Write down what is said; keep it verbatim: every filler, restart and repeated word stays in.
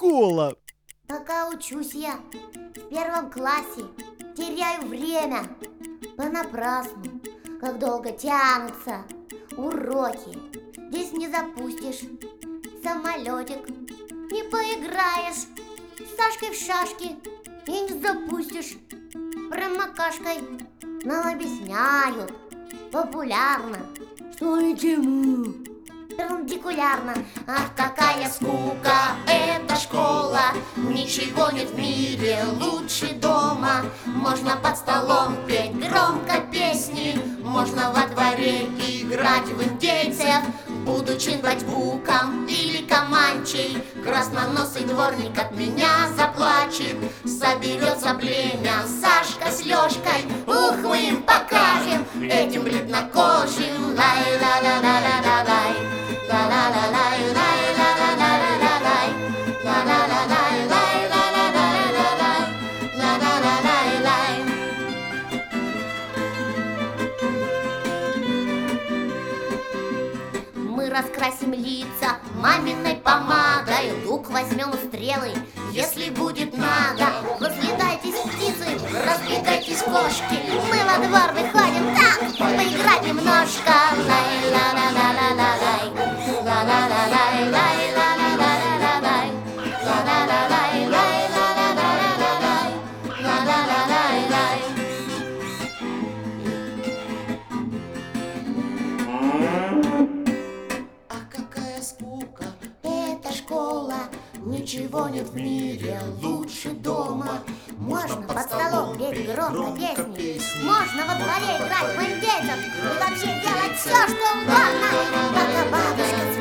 школа? Пока учусь я в первом классе, теряю время понапрасну. Как долго тянутся уроки. Здесь не запустишь самолетик, не поиграешь с Сашкой в шашки и не запустишь промокашкой. Нам объясняют популярно, что и чему. Перпендикулярно. Ах, какая скука, эта школа. Ничего нет в мире лучше дома. Можно под столом петь громко песни, можно во дворе играть в индейцев, будучи батьком или команчей. Красноносый дворник от меня заплачет. Соберется племя Сашка с Лёшкой. Ух, мы им покажем, этим бледнокожим. Лай-ла-ла-ла-ла-ла-лай. Мы раскрасим лица маминой помадой, лук возьмем стрелы, если будет надо. Разлетайтесь птицы, разбегайтесь кошки, мы во двор выходим так, поиграть немножко. Лай-ла-ла-ла-ла-ла-лай. Эта школа, ничего нет в мире лучше дома. Можно под столом петь громко песни, можно во дворе играть в индейцев и вообще делать все, что угодно, пока бабушка